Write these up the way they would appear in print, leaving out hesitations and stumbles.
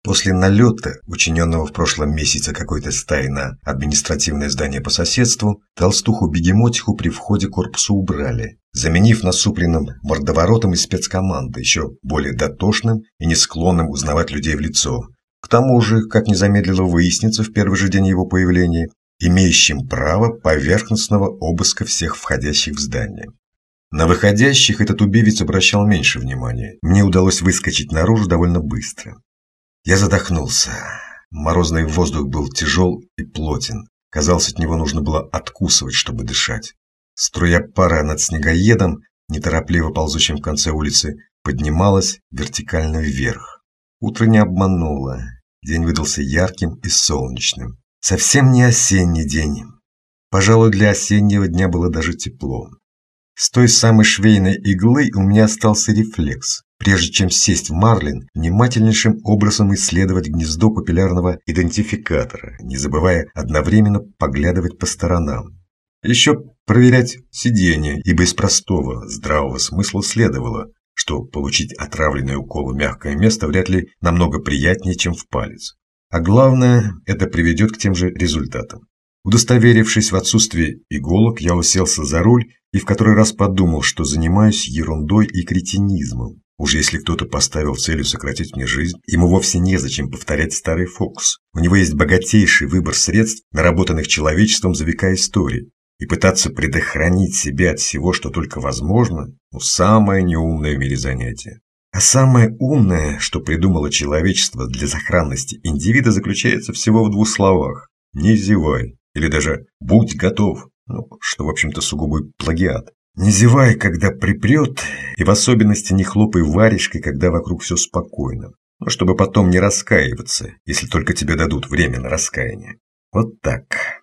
После налета, учиненного в прошлом месяце какой-то стаей на административное здание по соседству, толстуху-бегемотиху при входе к корпусу убрали, заменив насупленным мордоворотом из спецкоманды, еще более дотошным и не склонным узнавать людей в лицо. К тому же, как не замедлило выясниться в первый же день его появления, имеющим право поверхностного обыска всех входящих в здание. На выходящих этот убивец обращал меньше внимания. Мне удалось выскочить наружу довольно быстро. Я задохнулся. Морозный воздух был тяжел и плотен. Казалось, от него нужно было откусывать, чтобы дышать. Струя пара над снегоедом, неторопливо ползущим в конце улицы, поднималась вертикально вверх. Утро не обмануло. День выдался ярким и солнечным. Совсем не осенний день. Пожалуй, для осеннего дня было даже тепло. С той самой швейной иглы у меня остался рефлекс. Прежде чем сесть в Марлин, внимательнейшим образом исследовать гнездо папиллярного идентификатора, не забывая одновременно поглядывать по сторонам. Еще проверять сиденье, ибо из простого, здравого смысла следовало, что получить отравленное уколом мягкое место вряд ли намного приятнее, чем в палец. А главное, это приведет к тем же результатам. Удостоверившись в отсутствии иголок, я уселся за руль и в который раз подумал, что занимаюсь ерундой и кретинизмом. Уж если кто-то поставил целью сократить мне жизнь, ему вовсе незачем повторять старый фокус. У него есть богатейший выбор средств, наработанных человечеством за века истории. И пытаться предохранить себя от всего, что только возможно, самое неумное в мире занятие. А самое умное, что придумало человечество для сохранности индивида, заключается всего в двух словах: не зевай, или даже будь готов, что в общем-то сугубый плагиат. Не зевай, когда припрет, и в особенности не хлопай варежкой, когда вокруг все спокойно, чтобы потом не раскаиваться, если только тебе дадут время на раскаяние. Вот так.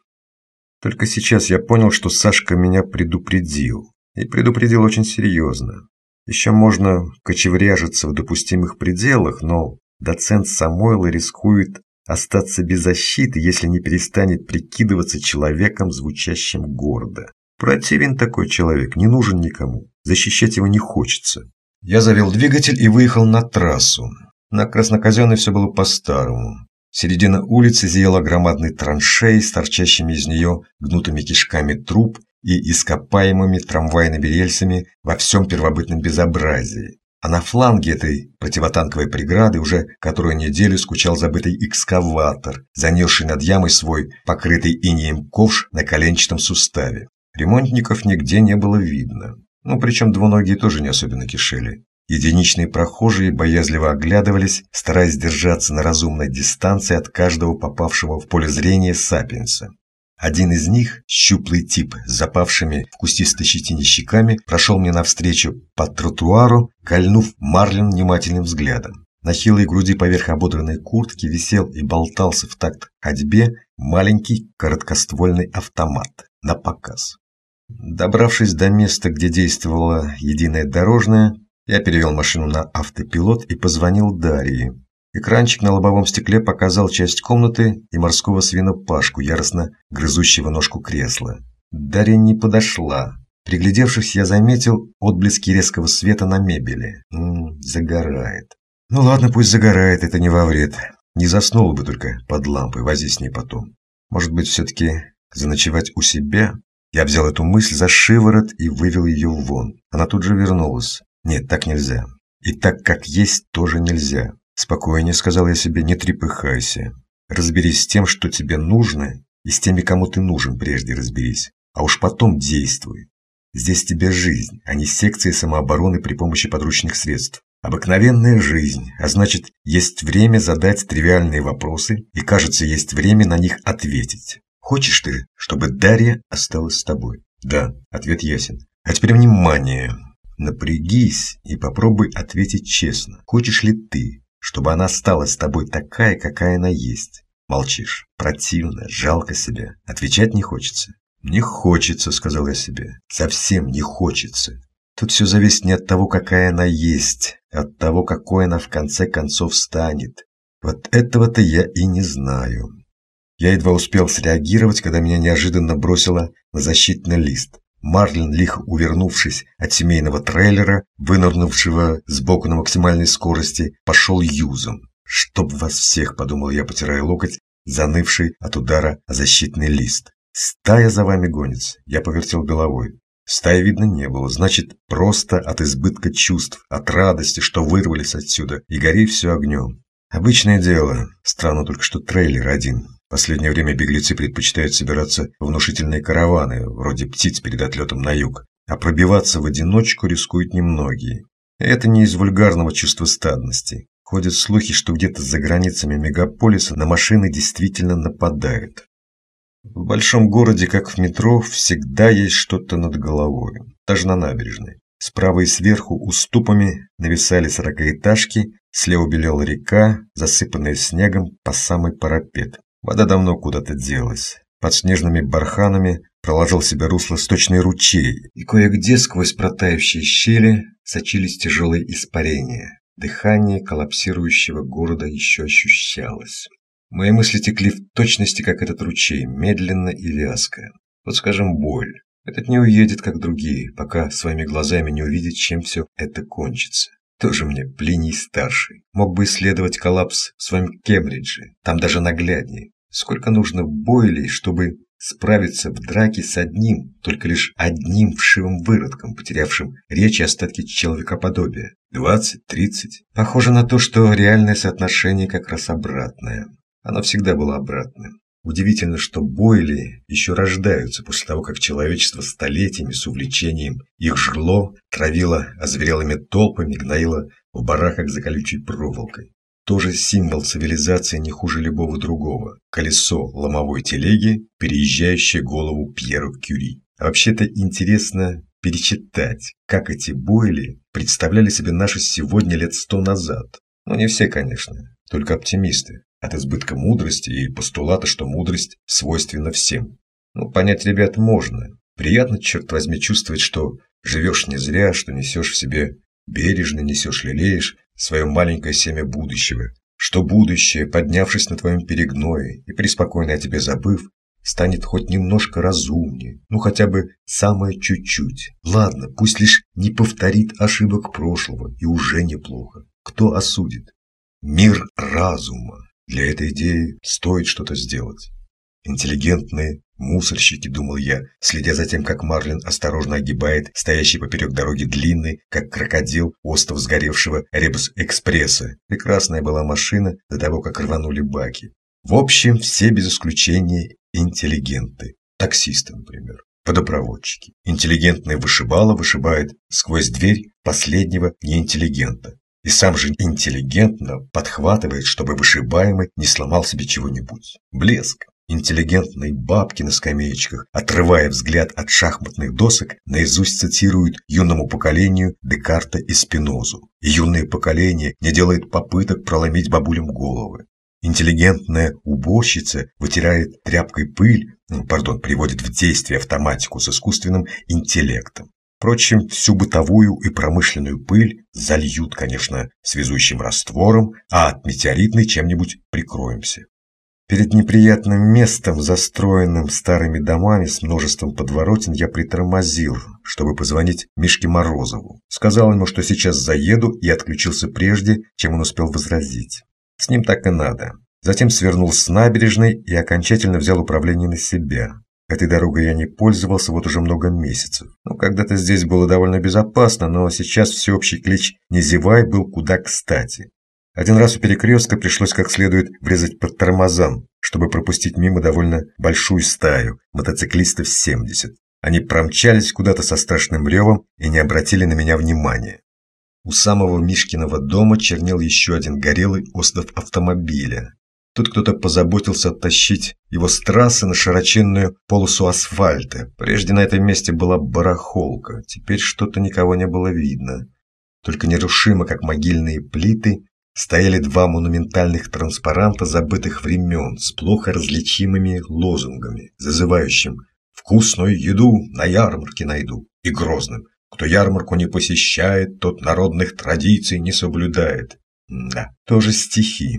Только сейчас я понял, что Сашка меня предупредил, и предупредил очень серьезно. Еще можно кочевряжиться в допустимых пределах, но доцент Самойло рискует остаться без защиты, если не перестанет прикидываться человеком, звучащим гордо. Противен такой человек, не нужен никому. Защищать его не хочется. Я завел двигатель и выехал на трассу. На Красноказенной все было по-старому. Середина улицы зияла громадной траншеей с торчащими из нее гнутыми кишками труб и ископаемыми трамвайными рельсами во всем первобытном безобразии. А на фланге этой противотанковой преграды уже которую неделю скучал забытый экскаватор, занесший над ямой свой покрытый инеем ковш на коленчатом суставе. Ремонтников нигде не было видно. Причем двуногие тоже не особенно кишели. Единичные прохожие боязливо оглядывались, стараясь держаться на разумной дистанции от каждого попавшего в поле зрения сапиенса. Один из них, щуплый тип с запавшими в кустистой щетине щеками, прошел мне навстречу по тротуару, кольнув Марлин внимательным взглядом. На хилой груди поверх ободранной куртки висел и болтался в такт ходьбе маленький короткоствольный автомат напоказ. Добравшись до места, где действовала единая дорожная, я перевел машину на автопилот и позвонил Дарье. Экранчик на лобовом стекле показал часть комнаты и морского свинопашку, яростно грызущего ножку кресла. Дарья не подошла. Приглядевшись, я заметил отблески резкого света на мебели. Загорает. Ладно, пусть загорает, это не во вред. Не заснула бы только под лампой, возись с ней потом. Может быть, все-таки заночевать у себя? Я взял эту мысль за шиворот и вывел ее вон. Она тут же вернулась. Нет, так нельзя. И так, как есть, тоже нельзя. Спокойнее, сказал я себе, не трепыхайся. Разберись с тем, что тебе нужно, и с теми, кому ты нужен, прежде разберись. А уж потом действуй. Здесь тебе жизнь, а не секции самообороны при помощи подручных средств. Обыкновенная жизнь, а значит, есть время задать тривиальные вопросы, и, кажется, есть время на них ответить. Хочешь ты, чтобы Дарья осталась с тобой? Да, ответ ясен. А теперь внимание. Напрягись и попробуй ответить честно. Хочешь ли ты, чтобы она осталась с тобой такая, какая она есть? Молчишь. Противно, жалко себя. Отвечать не хочется. Не хочется, сказал я себе. Совсем не хочется. Тут все зависит не от того, какая она есть, а от того, какой она в конце концов станет. Вот этого-то я и не знаю. Я едва успел среагировать, когда меня неожиданно бросило на защитный лист. Марлин, лихо увернувшись от семейного трейлера, вынырнувшего сбоку на максимальной скорости, пошел юзом. «Чтоб вас всех», — подумал я, потирая локоть, занывший от удара о защитный лист. «Стая за вами гонится», — я повертел головой. Стаи видно не было, значит, просто от избытка чувств, от радости, что вырвались отсюда, и гори все огнем. Обычное дело. Странно только, что трейлер один. Последнее время беглецы предпочитают собираться в внушительные караваны, вроде птиц перед отлетом на юг, а пробиваться в одиночку рискуют немногие. И это не из вульгарного чувства стадности. Ходят слухи, что где-то за границами мегаполиса на машины действительно нападают. В большом городе, как в метро, всегда есть что-то над головой, даже на набережной. Справа и сверху уступами нависали 40-этажки, слева белела река, засыпанная снегом по самый парапет. Вода давно куда-то делась. Под снежными барханами проложил себе русло сточный ручей, и кое-где сквозь протаявшие щели сочились тяжелые испарения. Дыхание коллапсирующего города еще ощущалось. Мои мысли текли в точности, как этот ручей, медленно и вязко. Вот, скажем, боль. Этот не уедет, как другие, пока своими глазами не увидит, чем все это кончится. Тоже мне Плиний-старший. Мог бы исследовать коллапс в своем Кембридже. Там даже нагляднее. Сколько нужно бойлей, чтобы справиться в драке с одним, только лишь одним вшивым выродком, потерявшим речь и остатки человекоподобия. 20, 30. Похоже на то, что реальное соотношение как раз обратное. Оно всегда было обратным. Удивительно, что бойли еще рождаются после того, как человечество столетиями с увлечением их жгло, травило озверелыми толпами, гноило в бараках за колючей проволокой. Тоже символ цивилизации не хуже любого другого. Колесо ломовой телеги, переезжающее голову Пьера Кюри. А вообще-то интересно перечитать, как эти бойли представляли себе наши сегодня лет 100 назад. Но не все, конечно, только оптимисты. От избытка мудрости и постулата, что мудрость свойственна всем. Ну, понять ребят можно. Приятно, черт возьми, чувствовать, что живешь не зря, что несешь в себе бережно, несешь, лелеешь свое маленькое семя будущего. Что будущее, поднявшись на твоем перегное и преспокойно о тебе забыв, станет хоть немножко разумнее, ну хотя бы самое чуть-чуть. Ладно, пусть лишь не повторит ошибок прошлого, и уже неплохо. Кто осудит? Мир разума. Для этой идеи стоит что-то сделать. Интеллигентные мусорщики, думал я, следя за тем, как Марлин осторожно огибает стоящий поперек дороги длинный, как крокодил, остов сгоревшего Ребус-экспресса. Прекрасная была машина до того, как рванули баки. В общем, все без исключения интеллигенты. Таксисты, например, водопроводчики. Интеллигентный вышибала вышибает сквозь дверь последнего неинтеллигента. И сам же интеллигентно подхватывает, чтобы вышибаемый не сломал себе чего-нибудь. Блеск. Интеллигентные бабки на скамеечках, отрывая взгляд от шахматных досок, наизусть цитируют юному поколению Декарта и Спинозу. И юное поколение не делает попыток проломить бабулям головы. Интеллигентная уборщица вытирает тряпкой пыль, приводит в действие автоматику с искусственным интеллектом. Впрочем, всю бытовую и промышленную пыль зальют, конечно, связующим раствором, а от метеоритной чем-нибудь прикроемся. Перед неприятным местом, застроенным старыми домами с множеством подворотен, я притормозил, чтобы позвонить Мишке Морозову. Сказал ему, что сейчас заеду, и отключился прежде, чем он успел возразить. С ним так и надо. Затем свернул с набережной и окончательно взял управление на себя. Этой дорогой я не пользовался вот уже много месяцев. Когда-то здесь было довольно безопасно, но сейчас всеобщий клич «Не зевай» был куда кстати. Один раз у перекрестка пришлось как следует врезать под тормозам, чтобы пропустить мимо довольно большую стаю, мотоциклистов 70. Они промчались куда-то со страшным ревом и не обратили на меня внимания. У самого Мишкиного дома чернел еще один горелый остов автомобиля. Тут кто-то позаботился оттащить его с трассы на широченную полосу асфальта. Прежде на этом месте была барахолка, теперь что-то никого не было видно. Только нерушимо, как могильные плиты, стояли два монументальных транспаранта забытых времен с плохо различимыми лозунгами, зазывающим «Вкусную еду на ярмарке найду» и грозным «Кто ярмарку не посещает, тот народных традиций не соблюдает». Да, тоже стихи.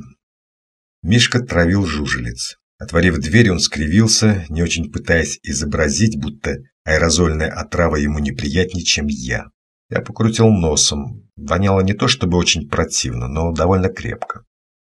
Мишка травил жужелиц. Отворив дверь, он скривился, не очень пытаясь изобразить, будто аэрозольная отрава ему неприятнее, чем я. Я покрутил носом. Воняло не то чтобы очень противно, но довольно крепко.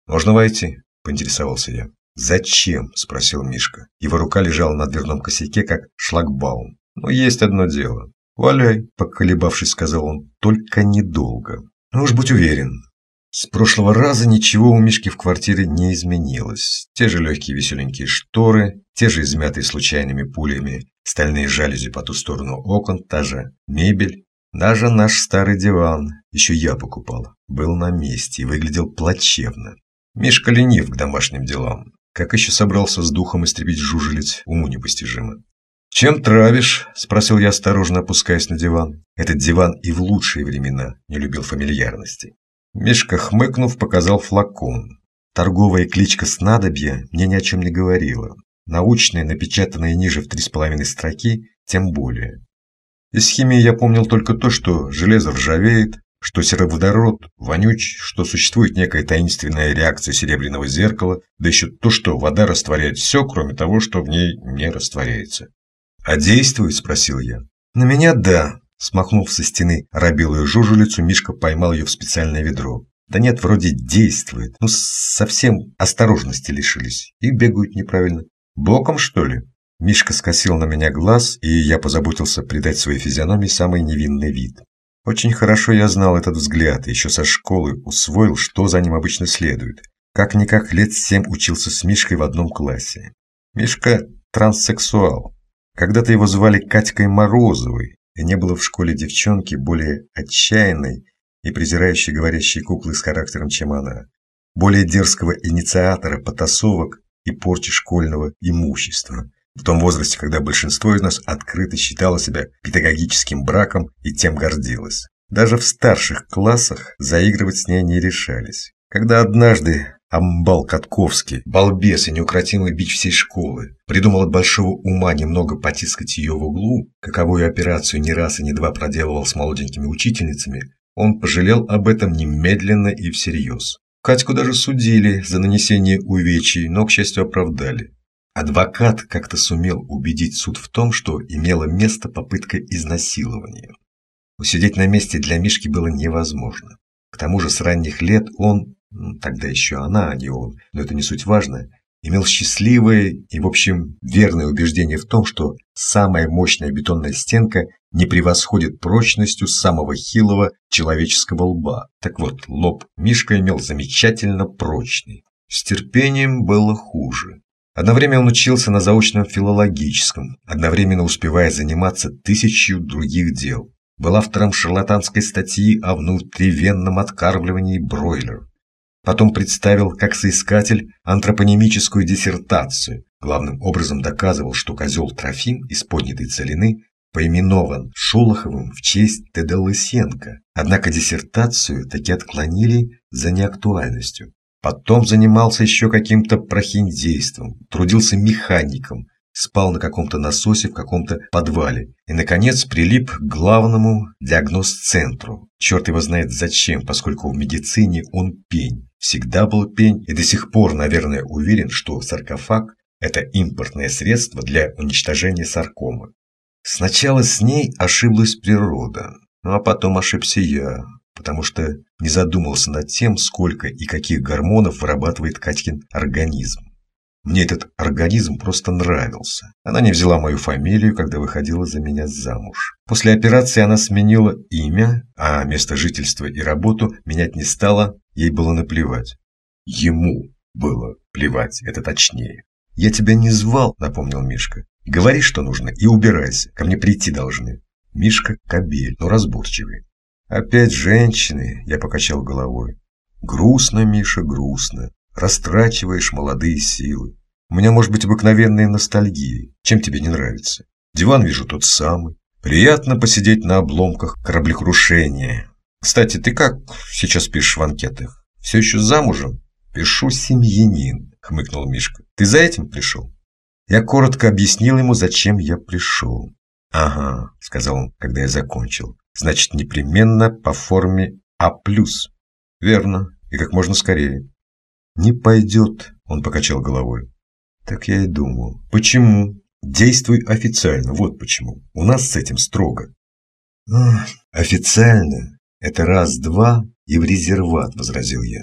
«Можно войти?» – поинтересовался я. «Зачем?» – спросил Мишка. Его рука лежала на дверном косяке, как шлагбаум. «Но есть одно дело». «Валяй», – поколебавшись, сказал он, – «только недолго». «Ну уж будь уверен». С прошлого раза ничего у Мишки в квартире не изменилось. Те же легкие веселенькие шторы, те же измятые случайными пулями стальные жалюзи по ту сторону окон, та же мебель. Даже наш старый диван, еще я покупал, был на месте и выглядел плачевно. Мишка ленив к домашним делам. Как еще собрался с духом истребить жужелиц, уму непостижимо. «Чем травишь?» – спросил я, осторожно опускаясь на диван. Этот диван и в лучшие времена не любил фамильярности. Мишка, хмыкнув, показал флакон. Торговая кличка снадобья мне ни о чем не говорила. Научные, напечатанные ниже в 3,5 строки, тем более. Из химии я помнил только то, что железо ржавеет, что сероводород вонюч, что существует некая таинственная реакция серебряного зеркала, да еще то, что вода растворяет все, кроме того, что в ней не растворяется. «А действует?» – спросил я. «На меня – да». Смахнув со стены рабелую жужелицу, Мишка поймал ее в специальное ведро. «Да нет, вроде действует. Ну, совсем осторожности лишились. И бегают неправильно. Боком, что ли?» Мишка скосил на меня глаз, и я позаботился придать своей физиономии самый невинный вид. Очень хорошо я знал этот взгляд, и еще со школы усвоил, что за ним обычно следует. Как-никак лет 7 учился с Мишкой в одном классе. Мишка – транссексуал. Когда-то его звали Катькой Морозовой, и не было в школе девчонки более отчаянной и презирающей говорящей куклы с характером, чем она. Более дерзкого инициатора потасовок и порчи школьного имущества. В том возрасте, когда большинство из нас открыто считало себя педагогическим браком и тем гордилось. Даже в старших классах заигрывать с ней не решались. Когда однажды амбал Катковский, балбес и неукротимый бич всей школы, придумал от большого ума немного потискать ее в углу, каковую операцию не раз и не два проделывал с молоденькими учительницами, он пожалел об этом немедленно и всерьез. Катьку даже судили за нанесение увечий, но, к счастью, оправдали. Адвокат как-то сумел убедить суд в том, что имела место попытка изнасилования. Усидеть на месте для Мишки было невозможно. К тому же с ранних лет он, тогда еще она, а не он, но это не суть важно, имел счастливое и, в общем, верное убеждение в том, что самая мощная бетонная стенка не превосходит прочностью самого хилого человеческого лба. Так вот, лоб Мишка имел замечательно прочный. С терпением было хуже. Одно время он учился на заочном филологическом, одновременно успевая заниматься 1000 других дел. Был автором шарлатанской статьи о внутривенном откармливании бройлеров. Потом представил как соискатель антропонимическую диссертацию. Главным образом доказывал, что козел Трофим из поднятой целины поименован Шолоховым в честь Т.Д. Лысенко. Однако диссертацию таки отклонили за неактуальностью. Потом занимался еще каким-то прохиндейством, трудился механиком, спал на каком-то насосе в каком-то подвале и, наконец, прилип к главному диагноз-центру. Черт его знает зачем, поскольку в медицине он пень. Всегда был пень и до сих пор, наверное, уверен, что саркофаг – это импортное средство для уничтожения саркомы. Сначала с ней ошиблась природа, ну а потом ошибся я, потому что не задумался над тем, сколько и каких гормонов вырабатывает Катькин организм. Мне этот организм просто нравился. Она не взяла мою фамилию, когда выходила за меня замуж. После операции она сменила имя, а место жительства и работу менять не стала, ей было наплевать. Ему было плевать, это точнее. «Я тебя не звал», — напомнил Мишка. «Говори, что нужно, и убирайся, ко мне прийти должны». Мишка кобель, но разборчивый. «Опять женщины», — я покачал головой. «Грустно, Миша, грустно. Растрачиваешь молодые силы. У меня может быть обыкновенная ностальгия. Чем тебе не нравится? Диван вижу тот самый. Приятно посидеть на обломках кораблекрушения. Кстати, ты как сейчас пишешь в анкетах? Все еще замужем?» «Пишу семьянин», — хмыкнул Мишка. «Ты за этим пришел?» Я коротко объяснил ему, зачем я пришел. «Ага», — сказал он, когда я закончил. «Значит, непременно по форме А+. Верно, и как можно скорее». «Не пойдет», — он покачал головой. «Так я и думал». «Почему?» «Действуй официально, вот почему. У нас с этим строго». «Официально? Это раз-два и в резерват», — возразил я.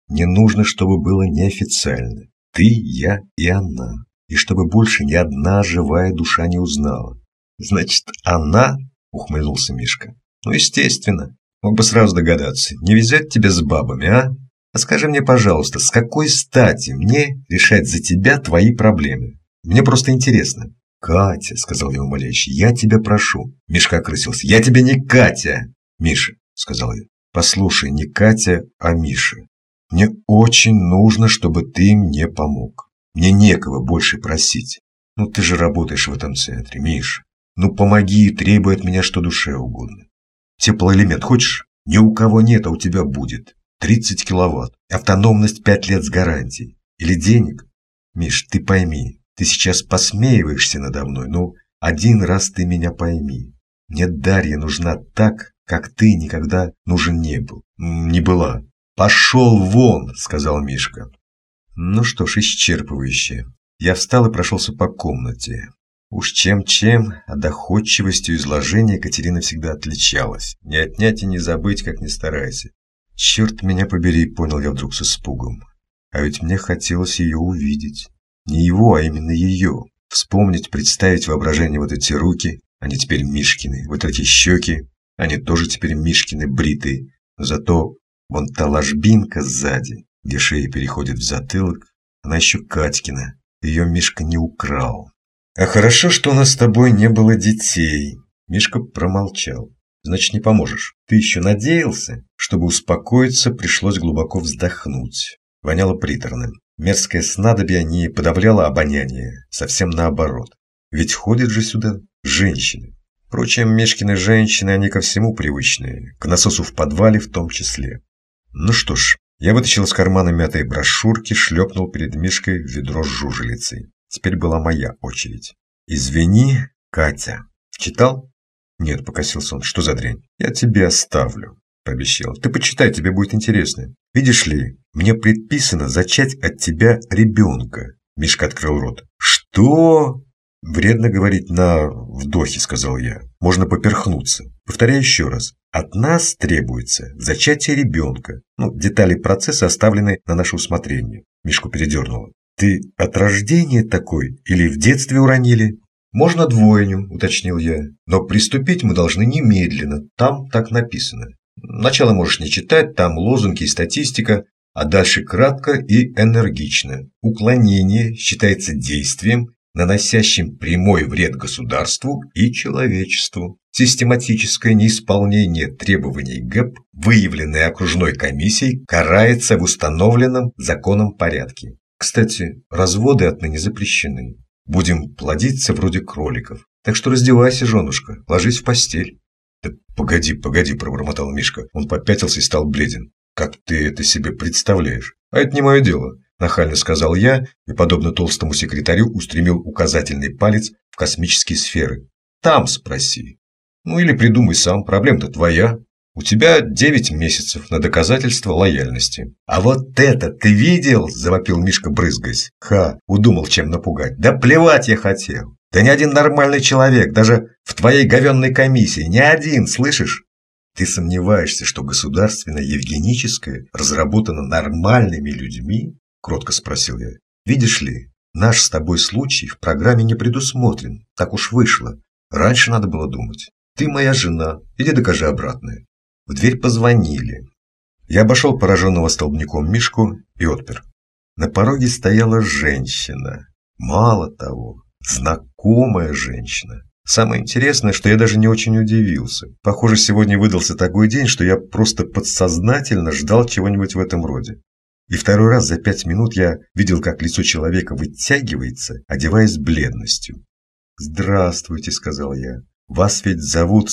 Мне нужно, чтобы было неофициально. Ты, я и она. И чтобы больше ни одна живая душа не узнала. Значит, она? Ухмыльнулся Мишка. Ну, естественно. Мог бы сразу догадаться. Не везет тебе с бабами, а? А скажи мне, пожалуйста, с какой стати мне решать за тебя твои проблемы? Мне просто интересно. Катя, сказал я умоляюще, я тебя прошу. Мишка окрысился. Я тебе не Катя. Миша, сказал я. Послушай, не Катя, а Миша. Мне очень нужно, чтобы ты мне помог. Мне некого больше просить. Ну, ты же работаешь в этом центре, Миша. Ну, помоги и требуй от меня что душе угодно. Теплоэлемент хочешь? Ни у кого нет, а у тебя будет. 30 киловатт. Автономность 5 лет с гарантией. Или денег? Миш, ты пойми, ты сейчас посмеиваешься надо мной, ну, один раз ты меня пойми. Мне Дарья нужна так, как ты никогда нужен не был. Не была. «Пошел вон!» – сказал Мишка. Ну что ж, исчерпывающе. Я встал и прошелся по комнате. Уж чем-чем, а доходчивостью изложения Екатерина всегда отличалась. Не отнять и не забыть, как ни старайся. Черт меня побери, понял я вдруг с испугом. А ведь мне хотелось ее увидеть. Не его, а именно ее. Вспомнить, представить воображение вот эти руки, они теперь Мишкины, вот эти щеки, они тоже теперь Мишкины, бритые. Но зато вон та ложбинка сзади, где шея переходит в затылок, она еще Катькина. Ее Мишка не украл. «А хорошо, что у нас с тобой не было детей». Мишка промолчал. «Значит, не поможешь. Ты еще надеялся?» Чтобы успокоиться, пришлось глубоко вздохнуть. Воняло приторным. Мерзкое снадобье не подавляло обоняние. Совсем наоборот. Ведь ходят же сюда женщины. Впрочем, Мишкины женщины, они ко всему привычные. К насосу в подвале в том числе. Ну что ж, я вытащил из кармана мятые брошюрки, шлепнул перед Мишкой в ведро с жужелицей. Теперь была моя очередь. «Извини, Катя». «Читал?» «Нет», — покосился он. «Что за дрянь?» «Я тебе оставлю», — пообещал. «Ты почитай, тебе будет интересно. Видишь ли, мне предписано зачать от тебя ребенка». Мишка открыл рот. «Что?» «Вредно говорить на вдохе», — сказал я. «Можно поперхнуться. Повторяю еще раз. От нас требуется зачатие ребенка. Ну, детали процесса оставлены на наше усмотрение». Мишку передернуло. «Ты от рождения такой или в детстве уронили?» «Можно двойню», — уточнил я. «Но приступить мы должны немедленно. Там так написано. Начало можешь не читать, там лозунги и статистика, а дальше кратко и энергично. Уклонение считается действием, наносящим прямой вред государству и человечеству. Систематическое неисполнение требований ГЭП, выявленное окружной комиссией, карается в установленном законом порядке. Кстати, разводы отныне запрещены. Будем плодиться вроде кроликов. Так что раздевайся, женушка, ложись в постель». «Да погоди, пробормотал Мишка. Он попятился и стал бледен. «Как ты это себе представляешь?» «А это не мое дело», – нахально сказал я и, подобно толстому секретарю, устремил указательный палец в космические сферы. «Там спроси. Ну или придумай сам, проблема-то твоя. У тебя 9 месяцев на доказательство лояльности». «А вот это ты видел?» – завопил Мишка, брызгаясь. Удумал, чем напугать. «Да плевать я хотел. Да ни один нормальный человек, даже в твоей говенной комиссии, ни один, слышишь? Ты сомневаешься, что государственно-евгеническое разработано нормальными людьми?» – кротко спросил я. «Видишь ли, наш с тобой случай в программе не предусмотрен. Так уж вышло. Раньше надо было думать. Ты моя жена, иди докажи обратное». В дверь позвонили. Я обошел пораженного столбняком Мишку и отпер. На пороге стояла женщина. Мало того, знакомая женщина. Самое интересное, что я даже не очень удивился. Похоже, сегодня выдался такой день, что я просто подсознательно ждал чего-нибудь в этом роде. И второй раз за 5 минут я видел, как лицо человека вытягивается, одеваясь бледностью. «Здравствуйте», — сказал я. «Вас ведь зовут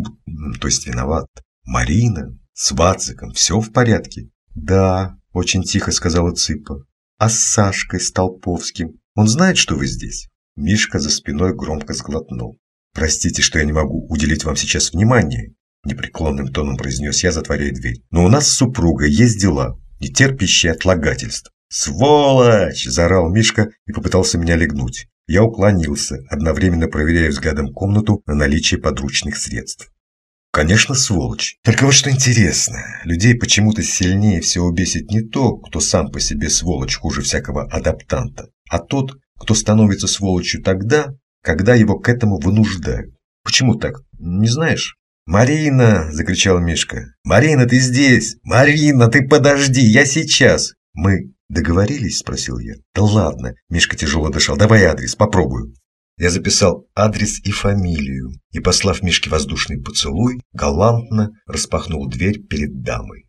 то есть виноват. Марина? С Вациком все в порядке?» «Да», — очень тихо сказала Цыпа. «А с Сашкой Столповским? Он знает, что вы здесь?» Мишка за спиной громко сглотнул. «Простите, что я не могу уделить вам сейчас внимания», – непреклонным тоном произнес я, затворяя дверь. «Но у нас с супругой есть дела, не терпящие отлагательств». «Сволочь!» – заорал Мишка и попытался меня легнуть. Я уклонился, одновременно проверяя взглядом комнату на наличие подручных средств. Конечно, сволочь. Только вот что интересно, людей почему-то сильнее всего бесит не то, кто сам по себе сволочь хуже всякого адаптанта, а тот, кто становится сволочью тогда, когда его к этому вынуждают. Почему так? Не знаешь? «Марина!» – закричал Мишка. «Марина, ты здесь! Марина, ты подожди, я сейчас!» «Мы договорились?» – спросил я. «Да ладно!» – Мишка тяжело дышал. «Давай адрес, попробую». Я записал адрес и фамилию и, послав Мишке воздушный поцелуй, галантно распахнул дверь перед дамой.